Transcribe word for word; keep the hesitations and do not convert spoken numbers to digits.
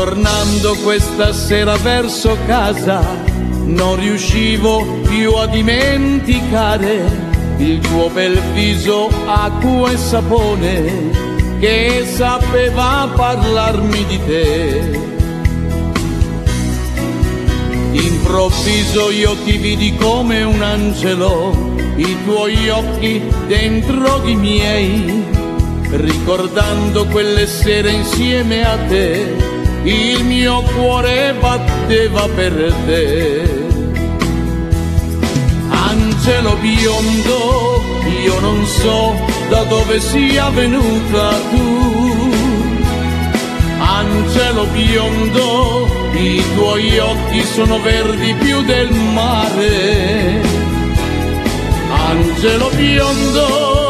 Tornando questa sera verso casa, non riuscivo più a dimenticare il tuo bel viso, acqua e sapone, che sapeva parlarmi di te. Improvviso io ti vidi come un angelo, i tuoi occhi dentro i miei, ricordando quelle sere insieme a te, il mio cuore batteva per te. Angelo biondo, io non so da dove sia venuta tu. Angelo biondo, i tuoi occhi sono verdi più del mare. Angelo biondo,